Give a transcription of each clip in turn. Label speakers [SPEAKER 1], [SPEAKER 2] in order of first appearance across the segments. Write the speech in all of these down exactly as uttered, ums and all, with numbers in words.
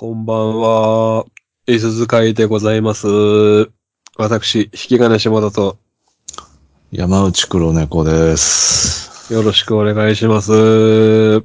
[SPEAKER 1] こんばんは。いすず会でございます。私、引き金下田と。
[SPEAKER 2] 山内黒猫です。
[SPEAKER 1] よろしくお願いします。は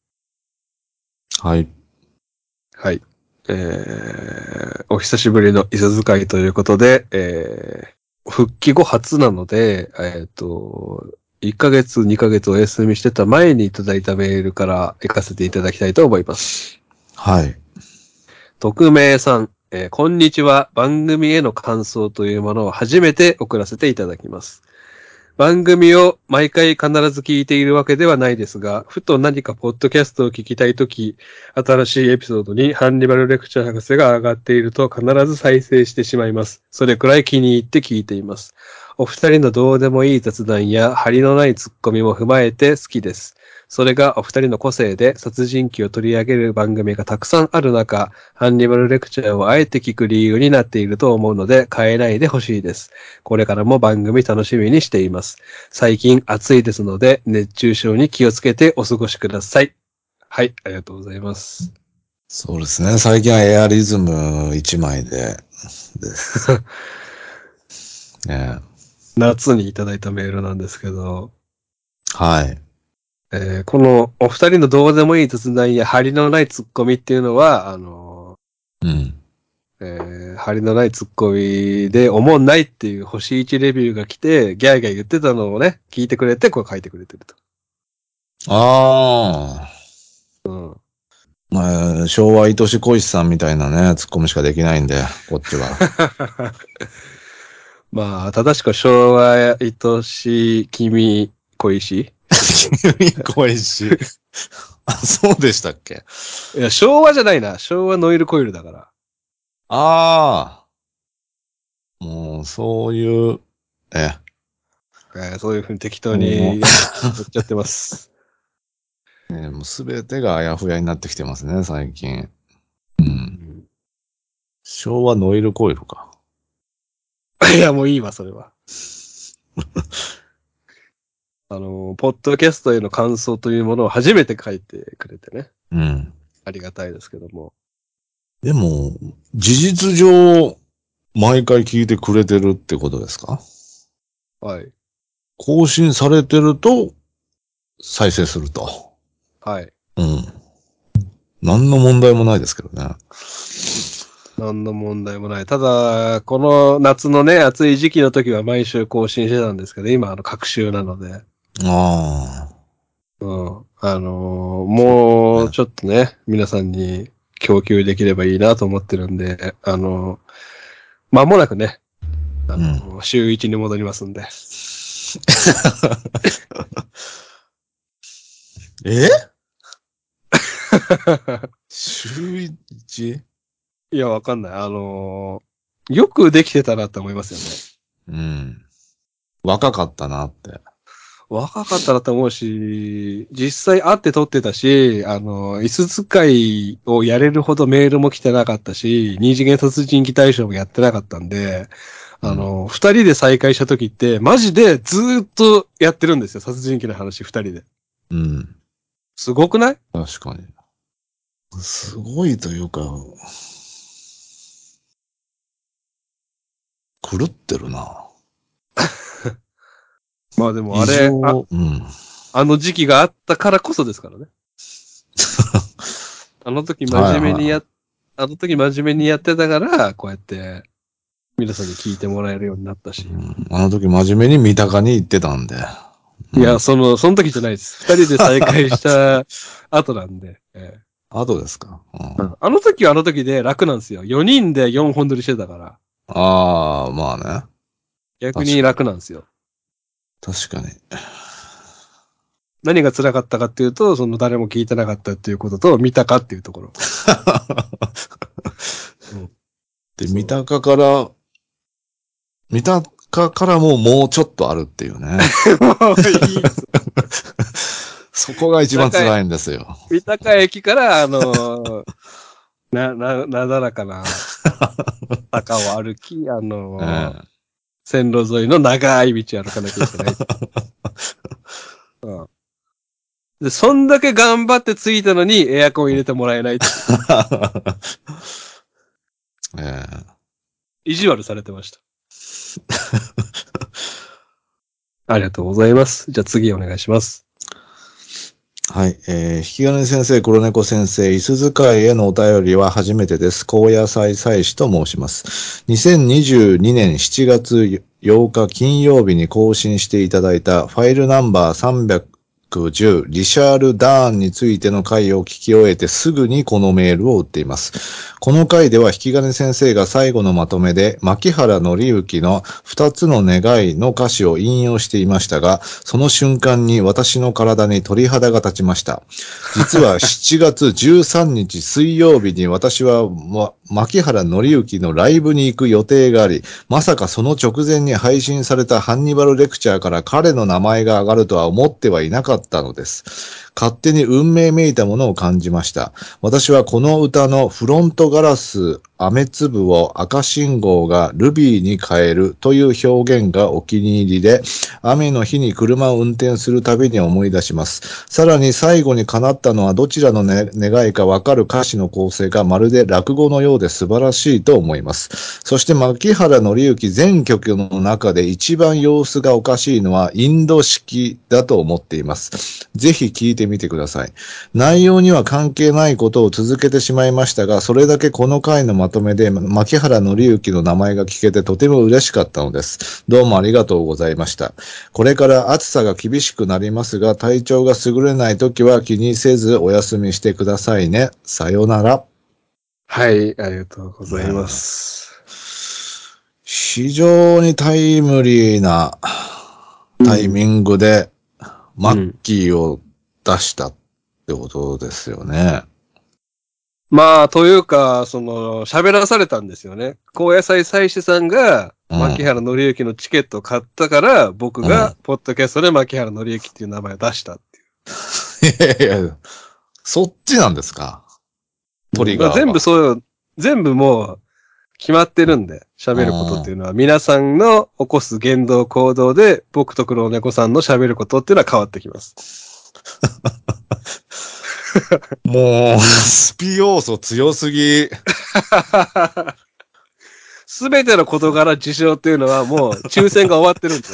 [SPEAKER 2] い。
[SPEAKER 1] い。えー、お久しぶりのいすず会ということで、えー、復帰後初なので、えっと、いっかげつ、にかげつお休みしてた前にいただいたメールから行かせていただきたいと思います。
[SPEAKER 2] はい。
[SPEAKER 1] 匿名さん、えーこんにちは。番組への感想というものを初めて送らせていただきます。番組を毎回必ず聞いているわけではないですが、ふと何かポッドキャストを聞きたいとき、新しいエピソードにハンニバルレクチャー博士が上がっていると必ず再生してしまいます。それくらい気に入って聞いています。お二人のどうでもいい雑談や張りのないツッコミも踏まえて好きです。それがお二人の個性で殺人鬼を取り上げる番組がたくさんある中、ハンニバルレクチャーをあえて聞く理由になっていると思うので変えないでほしいです。これからも番組楽しみにしています。最近暑いですので熱中症に気をつけてお過ごしください。はい、ありがとうございます。
[SPEAKER 2] そうですね。最近はエアリズム一枚で、です。ね、
[SPEAKER 1] 夏にいただいたメールなんですけど、
[SPEAKER 2] はい。
[SPEAKER 1] えーこのお二人のどうでもいい雑談や張りのないツッコミっていうのは、あの
[SPEAKER 2] うん。
[SPEAKER 1] えー張りのないツッコミでおもんないっていう星いちレビューが来て、ギャーギャー言ってたのをね、聞いてくれて、これ書いてくれてると。
[SPEAKER 2] ああ。
[SPEAKER 1] うん。
[SPEAKER 2] まあ、昭和愛し恋しさんみたいなね、ツッコミしかできないんで、こっちは。
[SPEAKER 1] まあ、正しくは昭和愛し君恋し
[SPEAKER 2] 君恋しい。あ、そうでしたっけ？
[SPEAKER 1] いや、昭和じゃないな。昭和ノイルコイルだから。
[SPEAKER 2] ああ。もう、そういう、え、
[SPEAKER 1] えーそういうふうに適当
[SPEAKER 2] も
[SPEAKER 1] にやっちゃってます。
[SPEAKER 2] う、ね、もうすべてがあやふやになってきてますね、最近。うん。
[SPEAKER 1] うん、
[SPEAKER 2] 昭和ノイルコイルか。
[SPEAKER 1] いや、もういいわ、それは。あの、ポッドキャストへの感想というものを初めて書いてくれてね。
[SPEAKER 2] うん。
[SPEAKER 1] ありがたいですけども。
[SPEAKER 2] でも、事実上、毎回聞いてくれてるってことですか？
[SPEAKER 1] はい。
[SPEAKER 2] 更新されてると、再生すると。
[SPEAKER 1] はい。
[SPEAKER 2] うん。何の問題もないですけどね。
[SPEAKER 1] 何の問題もない。ただ、この夏のね、暑い時期の時は毎週更新してたんですけど、今、あの、隔週なので、
[SPEAKER 2] ああ。
[SPEAKER 1] うん。あのー
[SPEAKER 2] そう
[SPEAKER 1] もう、
[SPEAKER 2] ね。
[SPEAKER 1] ちょっとね、皆さんに供給できればいいなと思ってるんで、あのー間もなくね、あ
[SPEAKER 2] うん。
[SPEAKER 1] のー週一に戻りますんで。
[SPEAKER 2] え週一？
[SPEAKER 1] いや、わかんない。あのーよくできてたなって思いますよね。
[SPEAKER 2] うん。若かったなって。
[SPEAKER 1] 若かったなと思うし、実際会って撮ってたし、あの、椅子使いをやれるほどメールも来てなかったし、二次元殺人鬼大賞もやってなかったんで、
[SPEAKER 2] うん。
[SPEAKER 1] あの、二人で再会した時って、マジでずーっとやってるんですよ、殺人鬼の話二人で。
[SPEAKER 2] うん。
[SPEAKER 1] すごくない？
[SPEAKER 2] 確かに。すごいというか、狂ってるな。
[SPEAKER 1] まあでもあ
[SPEAKER 2] 異
[SPEAKER 1] れ、あ、
[SPEAKER 2] 常、うん。
[SPEAKER 1] あの時期があったからこそですからね。あの時真
[SPEAKER 2] はい
[SPEAKER 1] 面目にや、
[SPEAKER 2] は
[SPEAKER 1] あの時真面目にやってたから、こうやって皆さんに聞いてもらえるようになった
[SPEAKER 2] い。う
[SPEAKER 1] し。
[SPEAKER 2] ん、あの時真面目に三鷹に行ってたんで。
[SPEAKER 1] いや、
[SPEAKER 2] うん。
[SPEAKER 1] その、その時じゃないです。二人で再会した後なんで。ええ
[SPEAKER 2] 後ですか。うん、
[SPEAKER 1] あの時はあの時で楽なんですよ。よにんでよんほん撮りしてたから。
[SPEAKER 2] ああ、まあね。
[SPEAKER 1] 逆に
[SPEAKER 2] 確かに。
[SPEAKER 1] 楽なんですよ。
[SPEAKER 2] 確かに。
[SPEAKER 1] 何が辛かったかっていうと、その誰も聞いてなかったっていうことと、見たかっていうところ。うん。
[SPEAKER 2] で、三
[SPEAKER 1] そ
[SPEAKER 2] 鷹から、三鷹からももうちょっとあるっていうね。
[SPEAKER 1] う。もういいです。
[SPEAKER 2] そこが一番辛いんですよ。
[SPEAKER 1] 三鷹駅から、あのーな、な、なだらかな坂を歩き、あ
[SPEAKER 2] え
[SPEAKER 1] のー
[SPEAKER 2] え、
[SPEAKER 1] 線路沿いの長い道を歩かなきゃいけない。うん。で、そんだけ頑張って着いたのにエアコン入れてもらえないっていう。 意地悪されてました。ありがとうございます。じゃあ次お願いします。
[SPEAKER 2] はい。えー、引き金先生、黒猫先生、いすず会へのお便りは初めてです。高野菜祭司と申します。にせんにじゅうにねんしちがつようか金曜日に更新していただいたファイルナンバーさんびゃくじゅうリシャール・ダーンについての回を聞き終えてすぐにこのメールを打っています。この回では引き金先生が最後のまとめで牧原紀之の二つの願いの歌詞を引用していましたが、その瞬間に私の体に鳥肌が立ちました。実はしちがつじゅうさんにち水曜日に私は、ま、牧原紀之のライブに行く予定があり、まさかその直前に配信されたハンニバルレクチャーから彼の名前が上がるとは思ってはいなかったのです。勝手に運命めいたものを感じました。私はこの歌のフロントガラス、雨粒を赤信号がルビーに変えるという表現がお気に入りで、雨の日に車を運転するたびに思い出します。さらに最後に叶ったのはどちらの、ね、願いかわかる歌詞の構成がまるで落語のようで素晴らしいと思います。そして牧原紀之全曲の中で一番様子がおかしいのはインド式だと思っています。ぜひ聞いてみてください。内容には関係ないことを続けてしまいましたが、それだけこの回のまとめで牧原紀之の名前が聞けてとても嬉しかったのです。どうもありがとうございました。これから暑さが厳しくなりますが、体調が優れないときは気にせずお休みしてくださいね。さよなら。
[SPEAKER 1] はい、ありがとうございます。
[SPEAKER 2] 非常にタイムリーなタイミングで、マッキーを出したってことですよね。
[SPEAKER 1] うん、まあ、というか、その、喋らされたんですよね。高野菜祭司さんが、牧原紀之のチケットを買ったから、うん、僕が、ポッドキャストで牧原紀之っていう名前を出したっていう。
[SPEAKER 2] いやいや、そっちなんですか？トリガーが。
[SPEAKER 1] 全部そう、全部もう、決まってるんで、喋ることっていうのは、皆さんの起こす言動行動で、僕と黒猫さんの喋ることっていうのは変わってきます。
[SPEAKER 2] もう、スピ要素強すぎ。
[SPEAKER 1] すべての事柄事象っていうのはもう抽選が終わってるんで。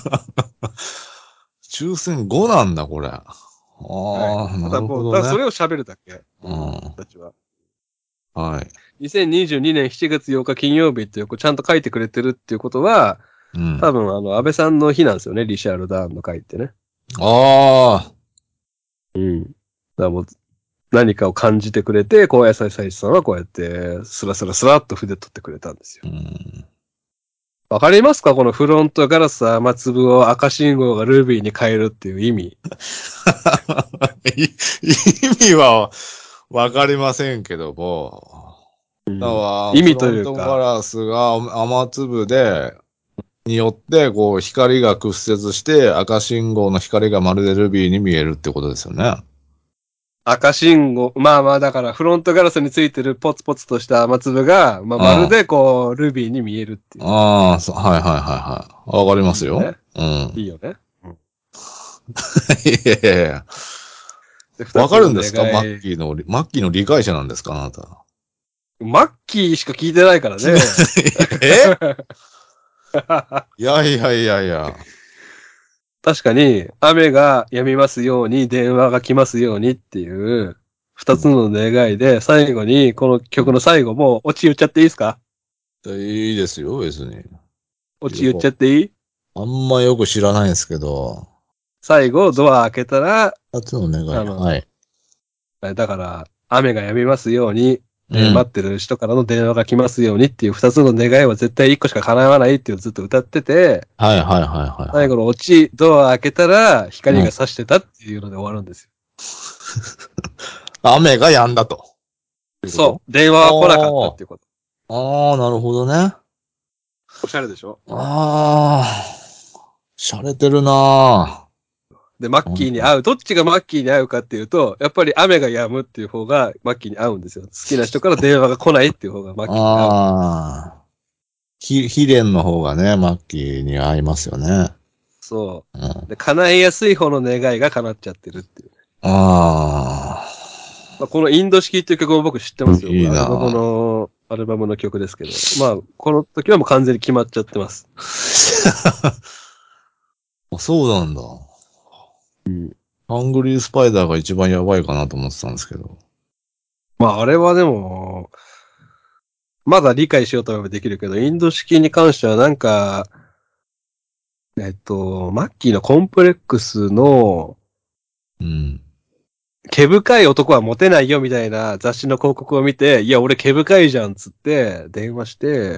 [SPEAKER 2] 抽選ごなんだ、これ。ああ、
[SPEAKER 1] はい、
[SPEAKER 2] なるほどね。
[SPEAKER 1] ただそれを喋るだけ。
[SPEAKER 2] うん。
[SPEAKER 1] 僕たちは。
[SPEAKER 2] はい。
[SPEAKER 1] にせんにじゅうにねんしちがつようか金曜日っていうちゃんと書いてくれてるっていうことは、うん、多分あの、安倍さんの日なんですよね、リシャール・ダーンの回ってね。
[SPEAKER 2] ああ。
[SPEAKER 1] うん。だからもう、何かを感じてくれて、高野菜祭司さんはこうやって、スラスラスラっと筆取ってくれたんですよ。わ、うん、かりますか？このフロントガラス雨粒を赤信号がルビーに変えるっていう意味。
[SPEAKER 2] 意味はわかりませんけども。うん、だから意味というか。フロントガラスが雨粒で、によって、こう、光が屈折して、赤信号の光がまるでルビーに見えるってことですよね。
[SPEAKER 1] 赤信号、まあまあだからフロントガラスについてるポツポツとした雨粒が、まあまるでこう、ルビーに見えるっていう。
[SPEAKER 2] ああ、そう、はいはいはいはい。わかりますよ。いいよね、うん。
[SPEAKER 1] いいよね。うん、
[SPEAKER 2] いやいやいや。わかるんですか？マッキーの、マッキーの理解者なんですか？あなた。
[SPEAKER 1] マッキーしか聞いてないからね。
[SPEAKER 2] えいやいやいやいや。
[SPEAKER 1] 確かに、雨が止みますように、電話が来ますようにっていう、二つの願いで、最後に、この曲の最後も、オチ言っちゃっていいですか？
[SPEAKER 2] いいですよ、別に。
[SPEAKER 1] オチ言っちゃっていい？
[SPEAKER 2] あんまよく知らないんですけど。
[SPEAKER 1] 最後、ドア開けたら、
[SPEAKER 2] 二つの願い。はい。
[SPEAKER 1] だから、雨が止みますように、で、うん、待ってる人からの電話が来ますようにっていう二つの願いは絶対一個しか叶わないっていうずっと歌ってて、
[SPEAKER 2] はいはいはいはい、
[SPEAKER 1] 最後のオチ、ドア開けたら光が差してたっていうので終わるんですよ。
[SPEAKER 2] うん、雨が止んだと。
[SPEAKER 1] そう。電話は来なかったっていうこと。
[SPEAKER 2] ああ、なるほどね。
[SPEAKER 1] おしゃれでしょ？
[SPEAKER 2] ああ、しゃれてるなぁ。
[SPEAKER 1] で、マッキーに会う。どっちがマッキーに会うかっていうと、やっぱり雨が止むっていう方がマッキーに会うんですよ。好きな人から電話が来ないっていう方がマッキーに会う。あ
[SPEAKER 2] あ。ひ、ヒレンの方がね、マッキーに会いますよね。
[SPEAKER 1] そう。うん、で、叶えやすい方の願いが叶っちゃってるっていう。
[SPEAKER 2] ああ。
[SPEAKER 1] まあ、このインド式っていう曲も僕知ってますよ。
[SPEAKER 2] いいな。
[SPEAKER 1] アルバムのアルバムの曲ですけど、まあ、この時はもう完全に決まっちゃってます。
[SPEAKER 2] あ、そうなんだ。
[SPEAKER 1] うん。
[SPEAKER 2] ハングリースパイダーが一番やばいかなと思ってたんですけど。
[SPEAKER 1] まあ、あれはでも、まだ理解しようと思えばできるけど、インド式に関してはなんか、えっと、マッキーのコンプレックスの、
[SPEAKER 2] うん。
[SPEAKER 1] 毛深い男はモテないよみたいな雑誌の広告を見て、いや、俺毛深いじゃんっつって電話して、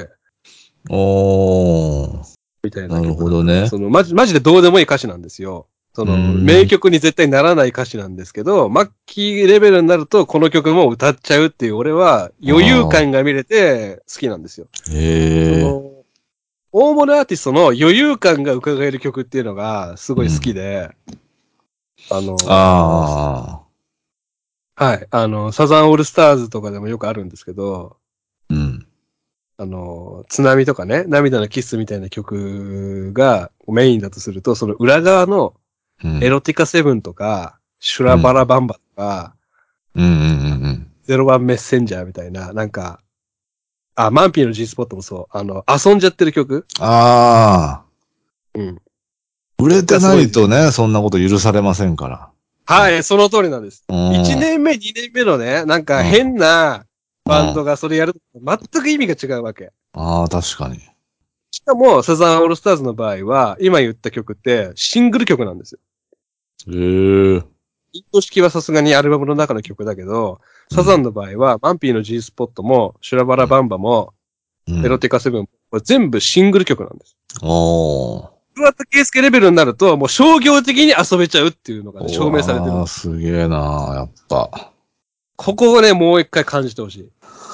[SPEAKER 2] おー。
[SPEAKER 1] みたいな
[SPEAKER 2] なる
[SPEAKER 1] 曲だから、
[SPEAKER 2] ほどね。
[SPEAKER 1] その、マジ、マジでどうでもいい歌詞なんですよ。そ
[SPEAKER 2] う
[SPEAKER 1] の、
[SPEAKER 2] ーん。
[SPEAKER 1] 名曲に絶対ならない歌詞なんですけど、マッキーレベルになるとこの曲も歌っちゃうっていう、俺は余裕
[SPEAKER 2] あ
[SPEAKER 1] 感が見れて好きなんですよ。
[SPEAKER 2] ー。へえ。
[SPEAKER 1] その、大物アーティストの余裕感が伺える曲っていうのがすごい好き
[SPEAKER 2] うん。
[SPEAKER 1] で、あのー
[SPEAKER 2] あ
[SPEAKER 1] はい、あの、サザンオールスターズとかでもよくあるんですけど、
[SPEAKER 2] ー。うん。
[SPEAKER 1] あの、津波とかね、涙のキスみたいな曲がメインだとすると、その裏側の
[SPEAKER 2] うん。
[SPEAKER 1] エロティカセブンとか、シュラバ
[SPEAKER 2] うん。
[SPEAKER 1] ラバンバとか、
[SPEAKER 2] うん。うん。うん。
[SPEAKER 1] ゼロワンメッセンジャーみたいな、なんか、あ、マンピーの G スポットもそう、あの、遊んじゃってる曲
[SPEAKER 2] あ
[SPEAKER 1] うん。
[SPEAKER 2] あ。売れて
[SPEAKER 1] がすごい、
[SPEAKER 2] ないとね、そんなこと許されませんから。
[SPEAKER 1] はい、その通りなんです。
[SPEAKER 2] うん。
[SPEAKER 1] 1
[SPEAKER 2] うん。
[SPEAKER 1] 年目、にねんめのね、なんか
[SPEAKER 2] うん。
[SPEAKER 1] 変なバンドがそれやると全く意味が違うわけ。
[SPEAKER 2] ああ、確かに。
[SPEAKER 1] しかも、サザンオールスターズの場合は、今言った曲ってシングル曲なんですよ。
[SPEAKER 2] へえ。
[SPEAKER 1] インド式はさすがにアルバムの中の曲だけど、サザン
[SPEAKER 2] うん。
[SPEAKER 1] の場合は、マンピーの G スポットも、シュラバラバンバも、エロ
[SPEAKER 2] うん。
[SPEAKER 1] ティカセブンも、これ全部シングル曲なんです。
[SPEAKER 2] おー。
[SPEAKER 1] 桑田佳祐レベルになると、もう商業的に遊べちゃうっていうのがね、
[SPEAKER 2] う
[SPEAKER 1] 証明されてるん
[SPEAKER 2] わー、
[SPEAKER 1] です。
[SPEAKER 2] すげえなー、やっぱ。
[SPEAKER 1] ここをね、もう一回感じてほしい。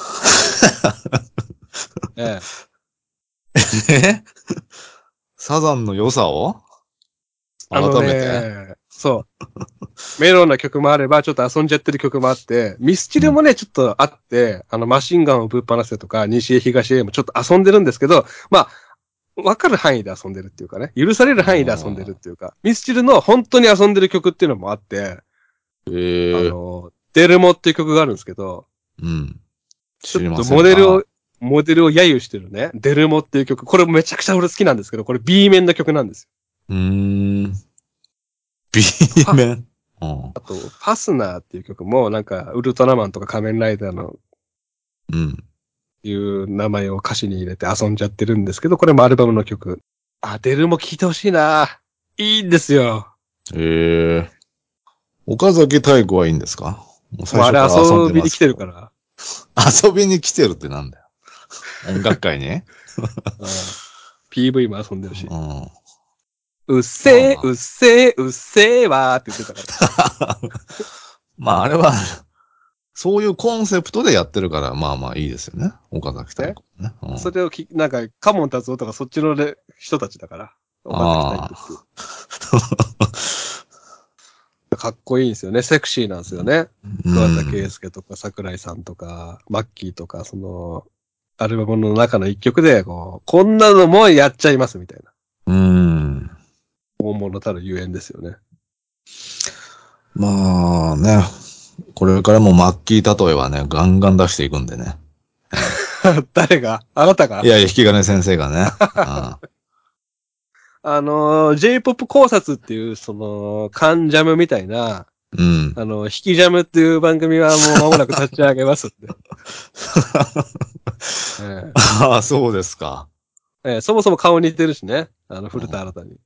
[SPEAKER 1] ええ。
[SPEAKER 2] えサザンの良さを
[SPEAKER 1] あの
[SPEAKER 2] 改めて
[SPEAKER 1] ね、そう。メロンな曲もあれば、ちょっと遊んじゃってる曲もあって、ミスチ
[SPEAKER 2] うん。
[SPEAKER 1] ルもね、ちょっとあって、あの、マシンガンをぶっ放せとか、西へ東へもちょっと遊んでるんですけど、まあ、わかる範囲で遊んでるっていうかね、許される範囲で遊んでるっていうか、ミスチルの本当に遊んでる曲っていうのもあって、あ
[SPEAKER 2] ええ
[SPEAKER 1] の、デルモっていう曲があるんですけど、
[SPEAKER 2] うん。知りま
[SPEAKER 1] ちょっと
[SPEAKER 2] せんな。
[SPEAKER 1] モデルを、モデルを揶揄してるね、デルモっていう曲、これめちゃくちゃ俺好きなんですけど、これ B 面の曲なんです
[SPEAKER 2] うーん。B
[SPEAKER 1] よ。ファ、
[SPEAKER 2] 面。うん。
[SPEAKER 1] あと、ファスナーっていう曲も、なんか、ウルトラマンとか仮面ライダーの
[SPEAKER 2] うん。
[SPEAKER 1] いう名前を歌詞に入れて遊んじゃってるんですけど、これもアルバムの曲。あ、デルも聴いてほしいな。いいんですよ。
[SPEAKER 2] ええ岡崎体育はいいんですか？もう最
[SPEAKER 1] もうあれ
[SPEAKER 2] 初から遊んで
[SPEAKER 1] 遊びに来
[SPEAKER 2] ますけど。
[SPEAKER 1] てるから。
[SPEAKER 2] 遊びに来てるってなんだよ。音楽会に
[SPEAKER 1] うん、ピーブイ も遊んでるし。
[SPEAKER 2] うん。
[SPEAKER 1] うっ
[SPEAKER 2] まあま
[SPEAKER 1] せー、うっせー、うっせーわーって言ってたから。
[SPEAKER 2] あ。まああれは、そういうコンセプトでやってるから、まあまあいいですよね。岡崎体
[SPEAKER 1] ね。
[SPEAKER 2] 育ね。うん。
[SPEAKER 1] それをき、なんか、カモン達夫とかそっちのね人たちだから。岡崎体育っていう。
[SPEAKER 2] ああ。
[SPEAKER 1] かっこいいんですよね。セクシーなんですよね。
[SPEAKER 2] う
[SPEAKER 1] 桑田佳
[SPEAKER 2] ん。
[SPEAKER 1] 祐とか桜井さんとか、マッキーとか、その、アルバムの中の一曲で、こう、こんなのもやっちゃいますみたいな。
[SPEAKER 2] うん。
[SPEAKER 1] 大物たるゆえんですよね。
[SPEAKER 2] まあね。これからもマッキー例えはね、ガンガン出していくんでね。
[SPEAKER 1] 誰があなたが
[SPEAKER 2] いやいや、引き金先生がね。あ
[SPEAKER 1] あのー、J-ポップ 考察っていう、その、カンジャムみたいな、
[SPEAKER 2] うん。
[SPEAKER 1] あの、弾きジャムっていう番組はもう間もなく立ち上げますんで。え
[SPEAKER 2] ああ、そうですか。
[SPEAKER 1] えええそもそも顔似てるしね。あの、古田新
[SPEAKER 2] うん、
[SPEAKER 1] 太に。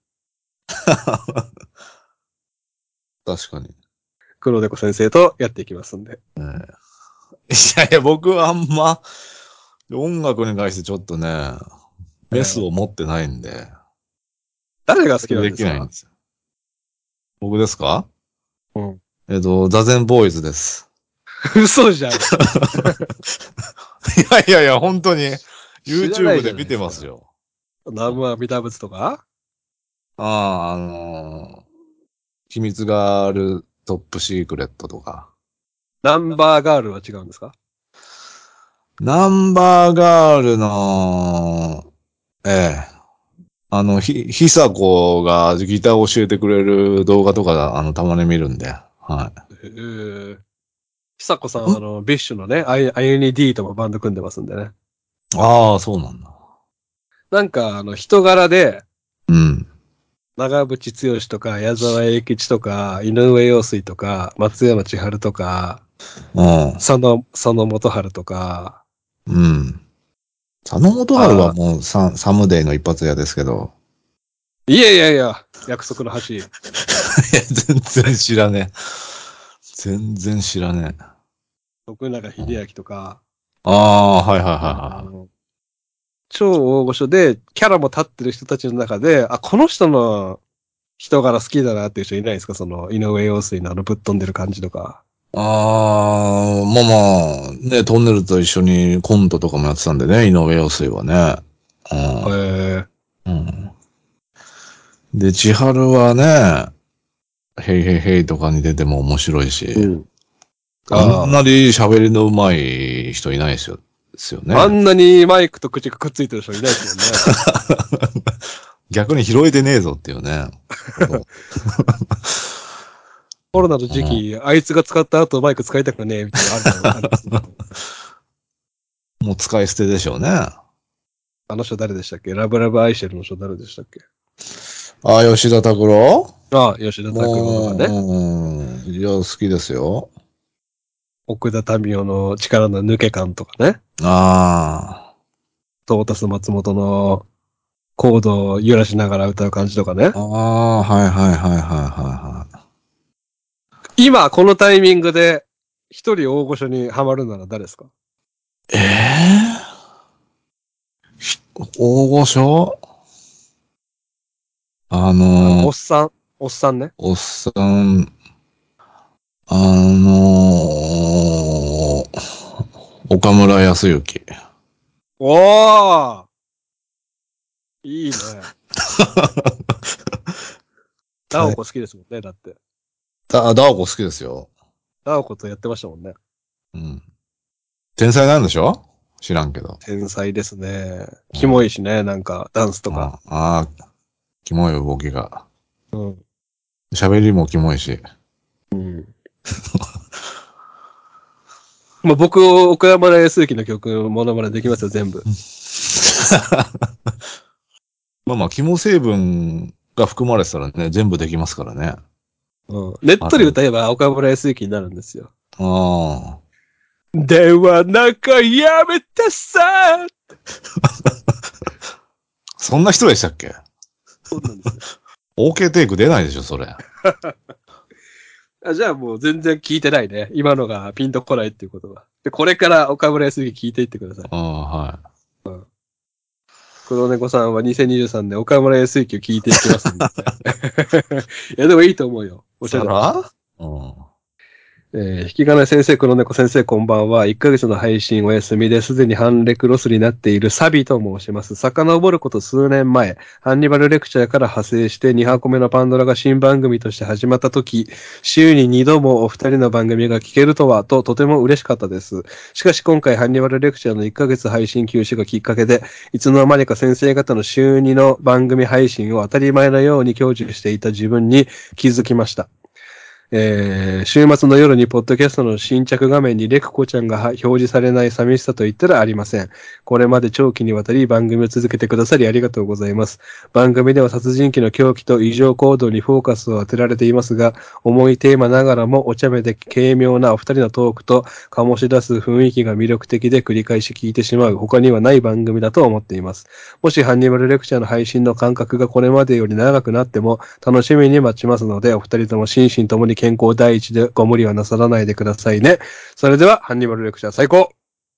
[SPEAKER 2] 確かに。
[SPEAKER 1] 黒猫先生とやっていきますんで。
[SPEAKER 2] ええいやいや、僕はあんま、音楽に対してちょっとね、メス
[SPEAKER 1] ええ
[SPEAKER 2] を持ってないんで、
[SPEAKER 1] 誰が好きなん
[SPEAKER 2] で
[SPEAKER 1] ですか？
[SPEAKER 2] きないんですよ。僕ですか？
[SPEAKER 1] うん。
[SPEAKER 2] えっと、ザゼンボーイズです。
[SPEAKER 1] 嘘じゃん。
[SPEAKER 2] いやいやいや、本当に、
[SPEAKER 1] 知らな
[SPEAKER 2] YouTube
[SPEAKER 1] いじ
[SPEAKER 2] で見て
[SPEAKER 1] ゃないですか。
[SPEAKER 2] ますよ。
[SPEAKER 1] 南無阿弥陀仏とか
[SPEAKER 2] ああ、あのー秘密があるトップシークレットとか。
[SPEAKER 1] ナンバーガールは違うんですか？
[SPEAKER 2] ナンバーガールの、ええ、あの、ひ、ひさこがギターを教えてくれる動画とか、あの、たまに見るんで、は
[SPEAKER 1] へえ。 久子さんはあの、ビッシュのね、アイエヌディー ともバンド組んでますんでね。
[SPEAKER 2] ああ、そうなんだ。
[SPEAKER 1] なんか、あの、人柄で、
[SPEAKER 2] うん。
[SPEAKER 1] 長渕剛とか、矢沢永吉とか、井上陽水とか、松山千春とか、
[SPEAKER 2] うん。
[SPEAKER 1] 佐野、佐野元春とか、
[SPEAKER 2] うん。佐野元春は
[SPEAKER 1] あ
[SPEAKER 2] もうサ、サムデイの一発屋ですけど。
[SPEAKER 1] いやいやいや、約束の橋。
[SPEAKER 2] いや、全然知らねえ。全然知らねえ。
[SPEAKER 1] 徳永英明とか、
[SPEAKER 2] ああ、はいはいはい
[SPEAKER 1] あ
[SPEAKER 2] は
[SPEAKER 1] の超大御所で、キャラも立ってる人たちの中で、あ、この人の人柄好きだなっていう人いないですか？その、井上陽水のあのぶっ飛んでる感じとか。
[SPEAKER 2] い。ああ、まあまあ、ね、トンネルズと一緒にコントとかもやってたんでね、井上陽水はね。
[SPEAKER 1] へえ。
[SPEAKER 2] うん。うん。で、千春はね、ヘイヘイヘイとかに出ても面白いし、
[SPEAKER 1] うん。
[SPEAKER 2] あんな
[SPEAKER 1] あ
[SPEAKER 2] に喋りの上手い人いないですよ、ですよ
[SPEAKER 1] あ。あ
[SPEAKER 2] ね。
[SPEAKER 1] んなにマイクと口がくっついてる人いないですもんね。
[SPEAKER 2] 逆に拾えてねえぞっていうね。こと
[SPEAKER 1] コロナの時
[SPEAKER 2] うん
[SPEAKER 1] 期、あいつが使った後マイク使いたくねえみたいなのあるとありますけど。
[SPEAKER 2] もう使い捨てでしょうね。あ
[SPEAKER 1] あの人誰でしたっけ？ラブラブアイシェルの人誰でしたっけ？
[SPEAKER 2] あ、吉田拓郎
[SPEAKER 1] ああ、吉田拓郎とか
[SPEAKER 2] もう、
[SPEAKER 1] ね。
[SPEAKER 2] うん、いや、好きですよ。
[SPEAKER 1] 奥田民生の力の抜け感とかね。
[SPEAKER 2] あ
[SPEAKER 1] トータス松本のコードを揺らしながら歌う感じとかね。
[SPEAKER 2] あ、ああ、はいはいはいはいはいはい。
[SPEAKER 1] 今、このタイミングで一人大御所にハマるなら誰ですか？
[SPEAKER 2] ええ大御所あ
[SPEAKER 1] あの、お
[SPEAKER 2] の、
[SPEAKER 1] っさん、おっさんね。
[SPEAKER 2] おっさん、あの岡村康之。
[SPEAKER 1] おーいいね。ダオ
[SPEAKER 2] はい。
[SPEAKER 1] コ好きですもんね、だって。
[SPEAKER 2] だ、ダーコ好きですよ。
[SPEAKER 1] ダオコとやってましたもんね。
[SPEAKER 2] うん。天才なんでしょ知らんけど。
[SPEAKER 1] 天才ですね。キモ
[SPEAKER 2] うん。
[SPEAKER 1] いしね、なんか、ダンスとか。
[SPEAKER 2] ああ、キモい動きが。
[SPEAKER 1] うん。
[SPEAKER 2] 喋りもキモいし。
[SPEAKER 1] うん。まあ、僕、岡山康之の曲、モノマネできますよ、全部。
[SPEAKER 2] まあまあ、肝成分が含まれてたらね、全部できますからね。
[SPEAKER 1] うん。ねっ
[SPEAKER 2] ある。
[SPEAKER 1] とり歌えば岡村康之になるんですよ。
[SPEAKER 2] ああ。
[SPEAKER 1] では、なんかやめてさ
[SPEAKER 2] そんな人でしたっけ？
[SPEAKER 1] そうなんですよ。
[SPEAKER 2] OK テイク出ないでしょ、それ。あ
[SPEAKER 1] あ、じゃあもう全然聞いてないね。今のがピンとこないっていうことは。で、これから岡村康之聞いていってください。
[SPEAKER 2] あ、はい。
[SPEAKER 1] 黒猫さんはにせんにじゅうさんで岡村康之を聞いていきますんで。いや、でもいいと思うよ。おしゃれだし。
[SPEAKER 2] さらうん。
[SPEAKER 1] えー、引き金先生、黒猫先生、こんばんは。いっかげつの配信お休みで、すでにハンレクロスになっているサビと申します。遡ること数年前、ハンニバルレクチャーから派生して、に箱目のパンドラが新番組として始まった時、週ににどもお二人の番組が聞けるとは、ととても嬉しかったです。しかし今回、ハンニバルレクチャーのいっかげつ配信休止がきっかけで、いつの間にか先生方の週にの番組配信を当たり前のように享受していた自分に気づきました。えー、週末の夜にポッドキャストの新着画面にレクコちゃんが表示されない寂しさと言ったらありません。これまで長期にわたり番組を続けてくださりありがとうございます。番組では殺人鬼の狂気と異常行動にフォーカスを当てられていますが、重いテーマながらもお茶目で軽妙なお二人のトークと醸し出す雰囲気が魅力的で繰り返し聞いてしまう他にはない番組だと思っています。もしハンニバルレクチャーの配信の間隔がこれまでより長くなっても楽しみに待ちますので、お二人とも心身ともに健康第一でご無理はなさらないでくださいね。それでは、ハンニバルレクチャー最高。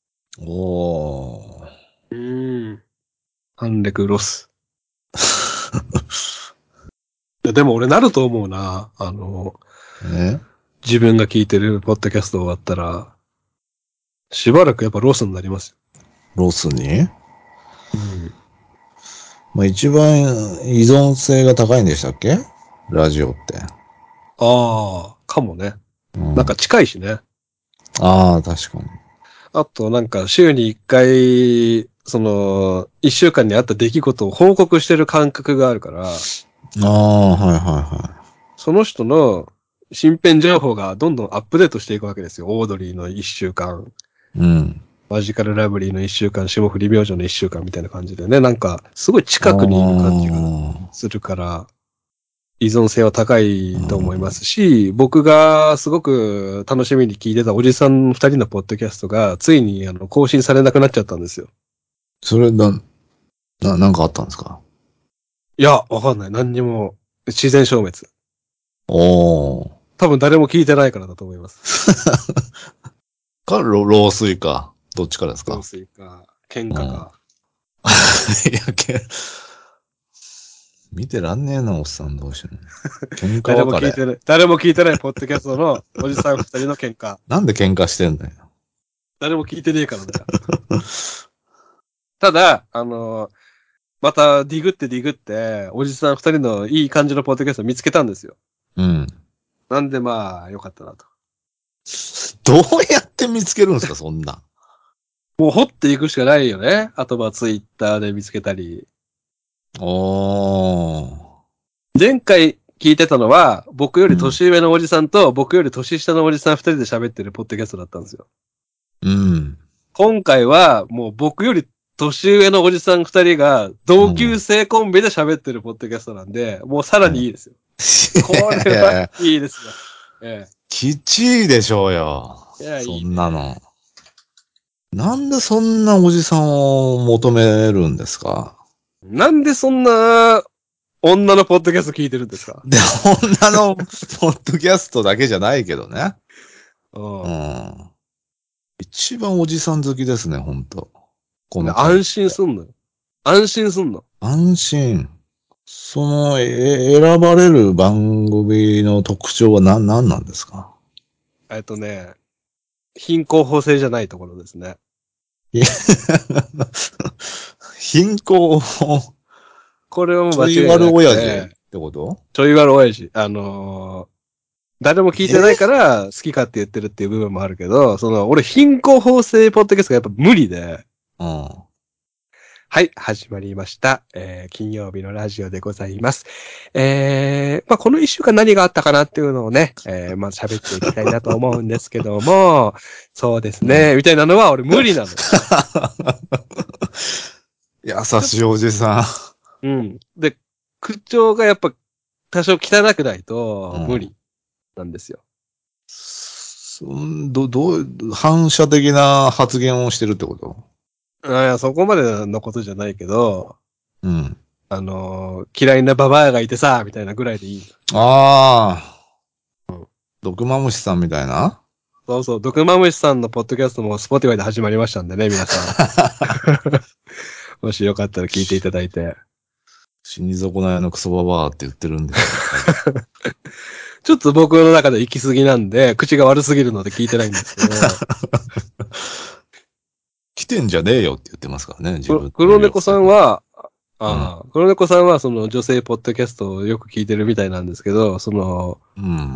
[SPEAKER 2] おー。
[SPEAKER 1] うーん。ハンレクロス。いやでも俺なると思うな。あの、
[SPEAKER 2] ね。
[SPEAKER 1] 自分が聞いてるポッドキャスト終わったら、しばらくやっぱロスになります
[SPEAKER 2] ロスに
[SPEAKER 1] よ。うん。
[SPEAKER 2] まあ一番依存性が高いんでしたっけラジオって。
[SPEAKER 1] ああ、かもね。
[SPEAKER 2] うん。
[SPEAKER 1] なんか近いしね。
[SPEAKER 2] ああ、確かに。
[SPEAKER 1] あとなんか週に一回、その、一週間にあった出来事を報告してる感覚があるから、
[SPEAKER 2] ああ、はいはいは
[SPEAKER 1] その人の身辺情報がどんどんアップデートしていくわけですよ。オードリーのいっしゅうかん。
[SPEAKER 2] うん。
[SPEAKER 1] マジカルラブリーのいっしゅうかん、霜降り明星のいっしゅうかんみたいな感じでね。なんか、すごい近くにいる感じがするから、依存性は高いと思いますし、僕がすごく楽しみに聞いてたおじさんふたりのポッドキャストが、ついにあの更新されなくなっちゃったんですよ。
[SPEAKER 2] それな、な、なんかあったんですか？
[SPEAKER 1] いや、わかんない。何にも、自然消滅。
[SPEAKER 2] おー。
[SPEAKER 1] 多分誰も聞いてないからだと思います。
[SPEAKER 2] か、ろ老衰か。どっちからです
[SPEAKER 1] 老
[SPEAKER 2] か？
[SPEAKER 1] 衰か、喧
[SPEAKER 2] うん。
[SPEAKER 1] 嘩か。
[SPEAKER 2] いや、け、見てらんねえな、おっさん同士の。喧嘩
[SPEAKER 1] 誰も
[SPEAKER 2] 別れ。
[SPEAKER 1] 聞いてない、誰も聞いてないポッドキャストのおじさんふたりの喧嘩。
[SPEAKER 2] なんで喧嘩してんだよ。
[SPEAKER 1] 誰も聞いてねえからだよ。ただ、あのーまたディグってディグって、おじさんふたりのいい感じのポッドキャストを見つけたんですよ。
[SPEAKER 2] うん。
[SPEAKER 1] なんでまあ、よかったなと。
[SPEAKER 2] どうやって見つけるんですか、そんな。
[SPEAKER 1] もう掘っていくしかないよね。あとはツイッターで見つけたり。
[SPEAKER 2] おー。
[SPEAKER 1] 前回聞いてたのは、僕より
[SPEAKER 2] うん。
[SPEAKER 1] 年上のおじさんと僕より年下のおじさんふたりで喋ってるポッドキャストだったんですよ。
[SPEAKER 2] うん。
[SPEAKER 1] 今回はもう僕より年上のおじさんふたりが同級生コンビで喋ってるポッドキャストなんで、もうさらにいいですよ。これは
[SPEAKER 2] いやいや、
[SPEAKER 1] いいですよ。え
[SPEAKER 2] きちいでしょうよ。
[SPEAKER 1] え。いや、
[SPEAKER 2] そ
[SPEAKER 1] いいね。
[SPEAKER 2] んなの。なんでそんなおじさんを求めるんですか？
[SPEAKER 1] なんでそんな女のポッドキャスト聞いてるんですか？
[SPEAKER 2] で、女のポッドキャストだけじゃないけどね。う
[SPEAKER 1] うん。
[SPEAKER 2] ん。一番おじさん好きですね、ほんと。この回。
[SPEAKER 1] 安心すんのよ。安心すんの。
[SPEAKER 2] 安心。その、え、選ばれる番組の特徴は何、何なんですか？
[SPEAKER 1] えっとね、貧困法制じゃないところですね。
[SPEAKER 2] いや貧困、
[SPEAKER 1] これはもう
[SPEAKER 2] ちょい悪
[SPEAKER 1] 間違いなく
[SPEAKER 2] 親父っ
[SPEAKER 1] て、
[SPEAKER 2] てこと？
[SPEAKER 1] ちょい悪親父。あのー誰も聞いてないか
[SPEAKER 2] え
[SPEAKER 1] ら好きかって言ってるっていう部分もあるけど、その、俺貧困法制ポッドキャストがやっぱ無理で、
[SPEAKER 2] うん。
[SPEAKER 1] はい、始まりました。えー、金曜日のラジオでございます。えー、まあ、この一週間何があったかなっていうのをね、えー、まあ、喋っていきたいなと思うんですけども、そうですね、みたいなのは俺無理なのよ。
[SPEAKER 2] 優
[SPEAKER 1] ちょっ
[SPEAKER 2] しいおじさ
[SPEAKER 1] うん。で、口調がやっぱ多少汚くない
[SPEAKER 2] ん。うん。
[SPEAKER 1] と無理なんですよ。
[SPEAKER 2] そんど、どう、反射的な発言をしてるってこと？
[SPEAKER 1] あいや、そこまでのことじゃないけど、
[SPEAKER 2] うん。
[SPEAKER 1] あのー嫌いなババアがいてさ、みたいなぐらいでいい。
[SPEAKER 2] ああ、毒マムシさんみたいな。
[SPEAKER 1] そうそう、ドクマムシさんのポッドキャストも Spotify で始まりましたんでね、皆さん。もしよかったら聞いていただいて。
[SPEAKER 2] 死に損ないのクソババアって言ってるんですよ。
[SPEAKER 1] ちょっと僕の中で行き過ぎなんで、口が悪すぎるので聞いてないんですけど、
[SPEAKER 2] 来てんじゃねえよって言ってますからね、自分の有
[SPEAKER 1] 黒猫さ
[SPEAKER 2] 力性。
[SPEAKER 1] んは、
[SPEAKER 2] うん。
[SPEAKER 1] ああ、黒猫さんはその女性ポッドキャストをよく聞いてるみたいなんですけど、その、
[SPEAKER 2] うん。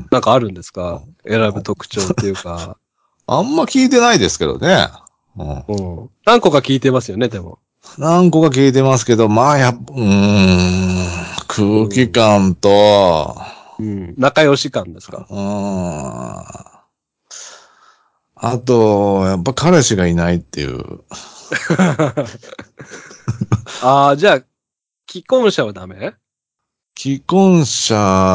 [SPEAKER 1] なんかあるんですか？選ぶ
[SPEAKER 2] あ
[SPEAKER 1] 特徴っていうか、
[SPEAKER 2] あんま聞いてないですけどね。うん。
[SPEAKER 1] うん。何個か聞いてますよね、でも。
[SPEAKER 2] 何個か聞いてますけど、まあやっぱ、うーん、空気
[SPEAKER 1] うん。
[SPEAKER 2] 感と、
[SPEAKER 1] うん。仲良し感ですか？
[SPEAKER 2] うーん。あと、やっぱ彼氏がいないっていう。
[SPEAKER 1] ああ、じゃあ、既婚者はダメ？
[SPEAKER 2] 既婚者、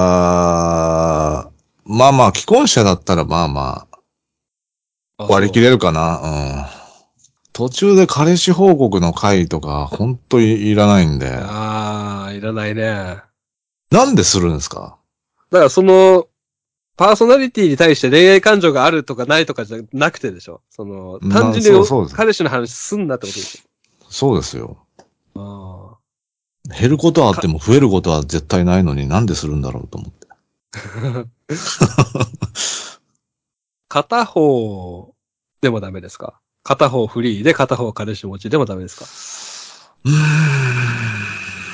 [SPEAKER 2] まあまあ、既婚者だったらまあまあ、
[SPEAKER 1] あ、
[SPEAKER 2] 割り切
[SPEAKER 1] そ
[SPEAKER 2] れるかな。うん。途中で彼氏報告の回とか、ほんといいらないんで。
[SPEAKER 1] う。ああ、いらないね。だ
[SPEAKER 2] なんでするんですか？
[SPEAKER 1] からその、パーソナリティに対して恋愛感情があるとかないとかじゃなくてでしょ？その、単
[SPEAKER 2] な、
[SPEAKER 1] 純に
[SPEAKER 2] そうそうです。
[SPEAKER 1] 彼氏の話すんなってことでし
[SPEAKER 2] そうですよ。
[SPEAKER 1] ょ？
[SPEAKER 2] 減ることはあって
[SPEAKER 1] か、
[SPEAKER 2] も増えることは絶対ないのになんでするんだろうと思って。
[SPEAKER 1] 片方でもダメですか？片方フリーで片方彼氏持ちでもダメですか？
[SPEAKER 2] うーん。